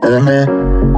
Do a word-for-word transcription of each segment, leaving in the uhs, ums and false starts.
она.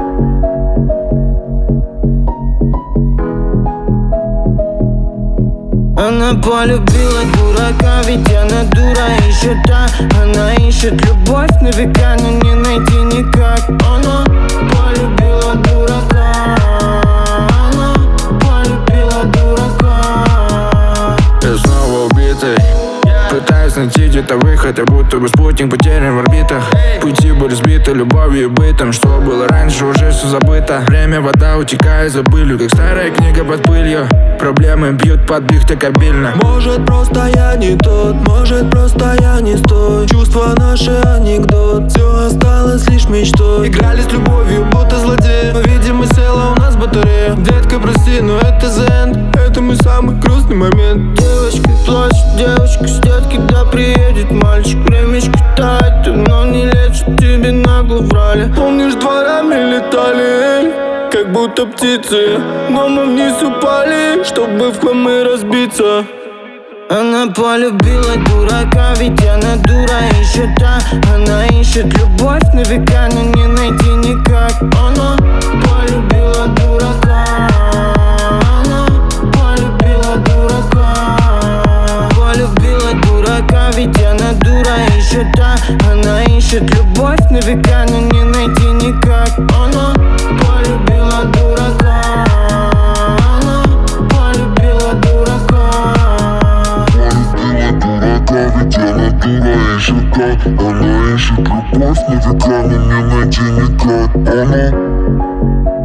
Она полюбила дурака, ведь она дура еще та. Она ищет любовь на века, но не найти никак. Она полюбила дурака. Она полюбила дурака. Я снова убитый, пытаюсь найти где-то выход. Я будто бы спутник потерян в орбитах. Пути были сбиты любовью и бытом. Что было раньше, уже все забыто. Время, вода утекает за пылью, как старая книга под пылью. Проблемы бьют под бихток обильно. Может, просто я не тот, может, просто я не стой. Чувства наши анекдот, все осталось лишь мечтой. Играли с любовью, будто злодеи, но, видимо, села у нас батарея. Детка, прости, но это зен, это мой самый грустный момент. Девочка плачет, девочка ждет, когда приедет мальчик. Времечко тает, но не лечит, тебе нагло врали. Помнишь, дворами летали, как будто птицы, но мы вниз упали, чтобы в хламы разбиться. Она полюбила дурака, ведь она дура еще та. Она ищет любовь на века, но не найти никак. Она полюбила дурака. Она полюбила дурака. Полюбила дурака, ведь она дура еще та. Она ищет любовь на века, но не найти никак. Она полюбила дурака. Она полюбила дурака. Ведь она дура ищет так. Она ищет любовь на века, но не найти никак. Она